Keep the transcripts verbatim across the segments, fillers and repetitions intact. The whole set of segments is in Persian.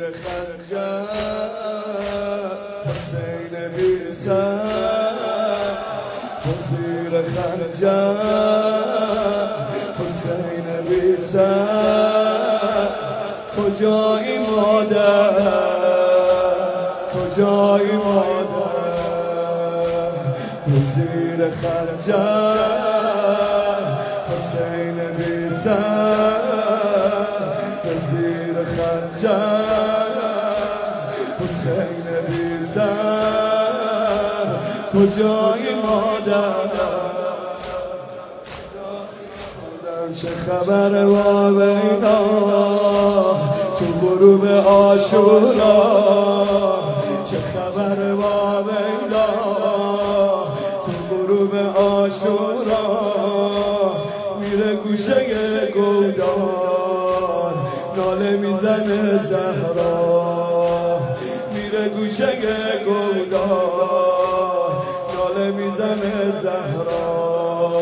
خنجر حسین بی سر تو زیر خنجر حسین بی سر کجایی مادر کجایی مادر تو زیر خنجر حسین بی سر تو زیر خنجر حسین بی سر کجایی مادر چه خبر واویلا تو غروب عاشورا چه خبر واویلا تو غروب عاشورا میره گوشه گودار ناله میزنه زهرا میره گوشه گودار ناله میزنه زهرا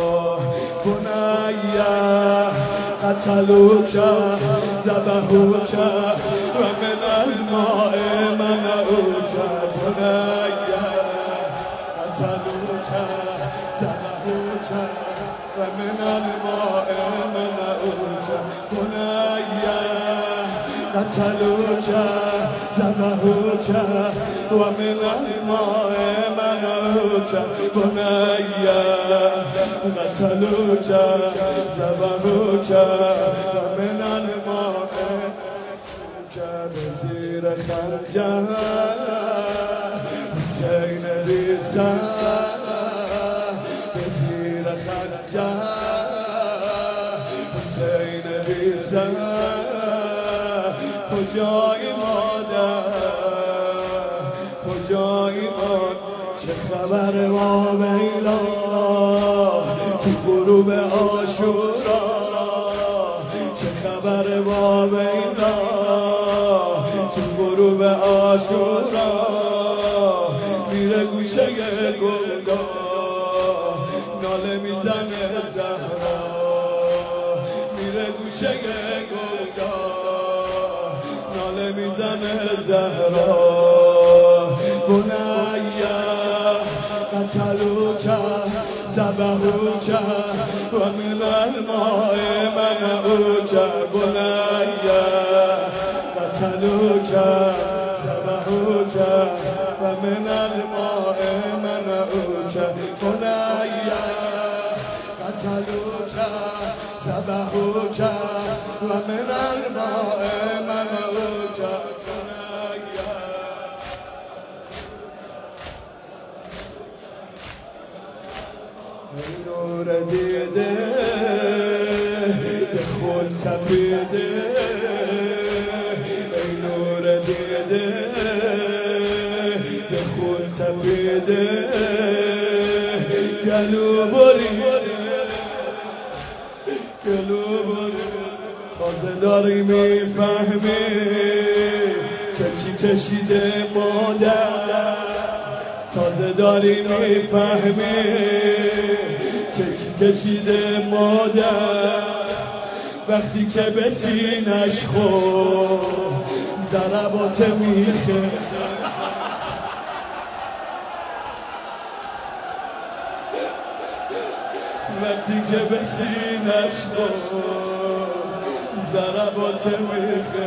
بنیه قتلوک ذبحوک و من الماء منعوک بنیه قتلوک ذبحوک و من الماء منعوک بنیه قتلوک ذبحوک و من الماء منعوک بنیه قتلوک ذبحوک و من الماء به زیر خنجر حسین بی سر به زیر خنجر حسین بی سر کجای مادر کجای مادر چه خبر واویلا تو غروب عاشورا چه خبر واویلا تو غروب عاشورا میره گوشه گودار ناله میزنه زهرا میره گوشه گودار ناله میزنه زهرا بنیه قتلوک ذبحوک و من الماء منعوک بنیه قتلوک ذبحوک و من الماء منعوک بنیه قتلوک ذبحوک و من الماء منعوک ای نور دیده به خون تپیده ای نور دیده به خون تپیده گلو بریده گلو بریده تازه داری میفهمی که چی کشیده مادر تازه داری میفهمی که چی کشیده مادر وقتی که به سینش خود ضربات میخه وقتی که به سینش خود ضربات میخه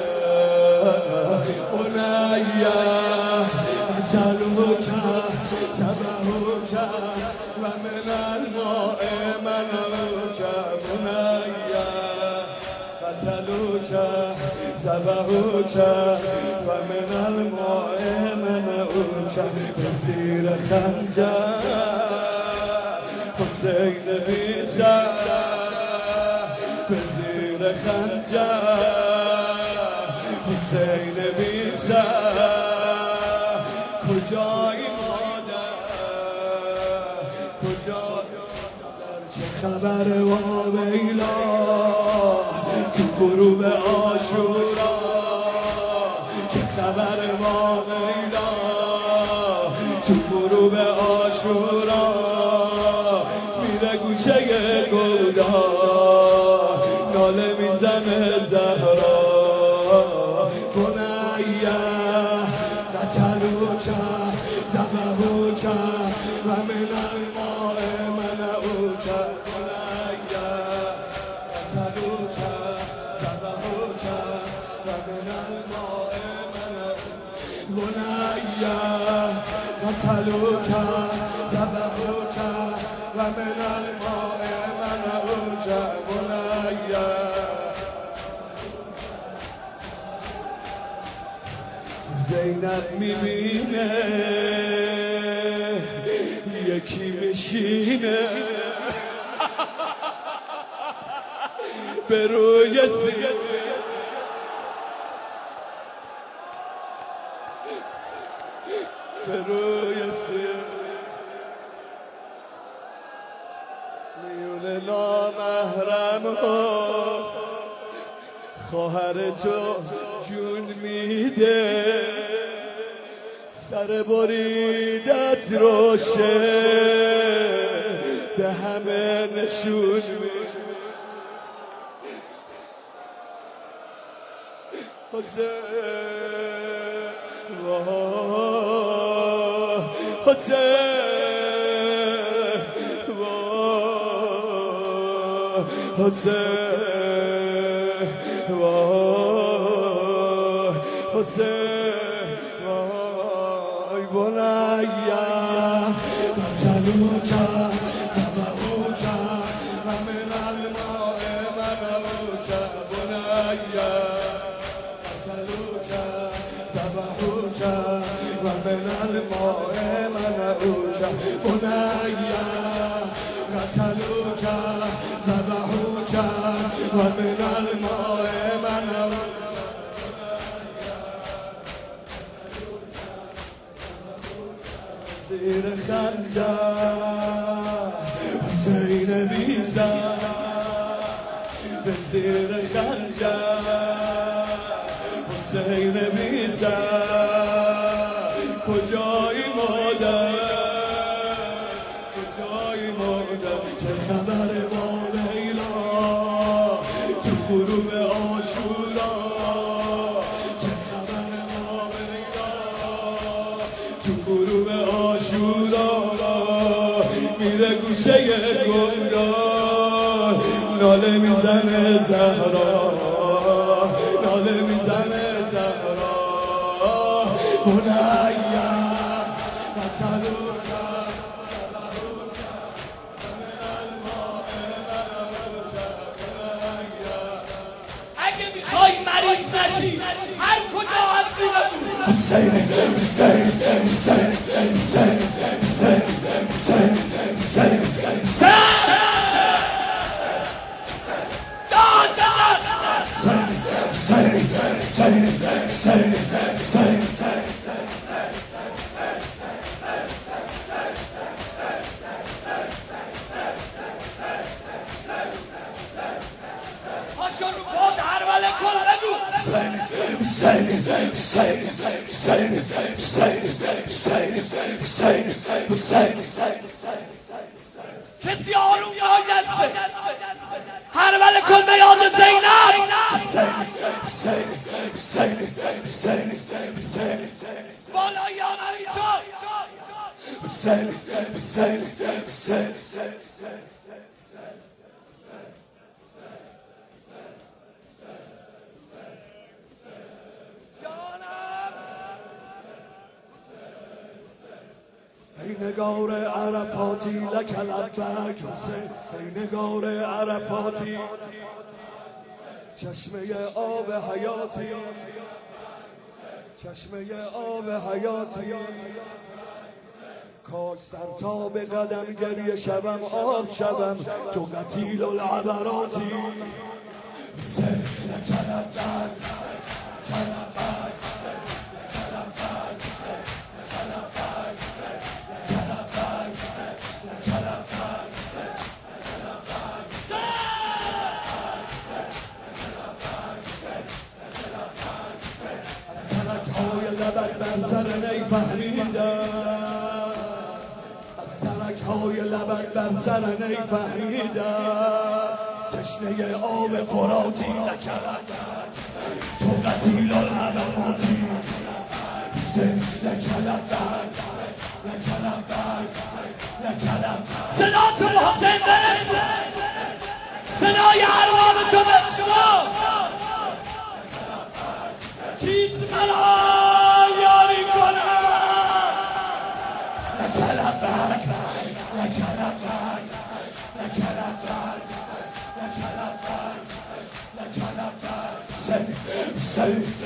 بنیه قتلوک ذبحوک و من الماء منعوک بنیه قتلوک ذبحوک و من الماء منعوک به زیر خنجر حسین بی سر به زیر خنجر حسین بی سر کجایی مادر کجایی مادر چه خبر واویلا تو غروب عاشورا چه خبر واویلا تو غروب عاشورا میره گوشه گودار ناله میزنه زهرا قتلوك ذبحوك ومن الماء منعوك بني زینب میبینه یکی میشینه به روی سینه به روی سینه میونه نامحرم ها خواهر تو جون میده سر بریدت روشه به همه نشون میده حسین حسین حسین حسین وای بنیا قتلوک ذبحوک و من الماء منعوک بنیا قتلوک ذبحوک و من الماء منعوک بنیا قتلوک ذبحوک و من الماء منعوک زیر خنجر حسین بیزن به زیر خنجر حسین بیزن کجایی مادر کجایی مادر چه خبر با لیلا تو غروب عاشورا چه خبر با لیلا تو غروب عاشورا میره گوشه گلدار ناله میزنه زهرا ناله میزنه زهرا بنیا قتلوک ذبحوک من الماء منعوک بنیا اگه میخوای مریض نشی هر کجا هستی بگو حسین حسین حسین حسین حسین حسین حسین حسین پاشو رو پا درول کن بگو حسین حسین حسین حسین حسین حسین کسی آروم ناجسته هرول کن به یاد زینب بالای آن علی جان حسین حسین حسین ای نگار عرفاتی لک لبک حسین ای نگار عرفاتی چشمه آب حیاتی چشمه آب حیاتی کاش سر تا به قدم گریه شبم آب شبم تو قتیل العبراتی حسین لک لبک لبک لبک بر سر نی فهمیدم از ترک های لبک بر سر نی فهمیدم تشنه آب فراتی نکردم تو قتیل العبراتی حسین لکلبک لکلبک لکلبک صدا تو حسین برسون صدای ارباب تو بشنو کیست مرا یاری کنه لکلقد لکلقد لکلقد لکلقد سل سل